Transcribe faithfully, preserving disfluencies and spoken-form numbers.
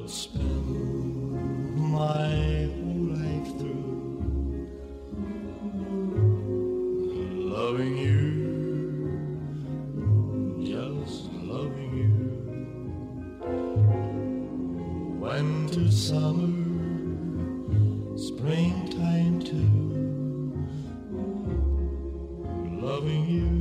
spend my whole life through loving you, just loving you. Winter, summer, springtime too, loving you.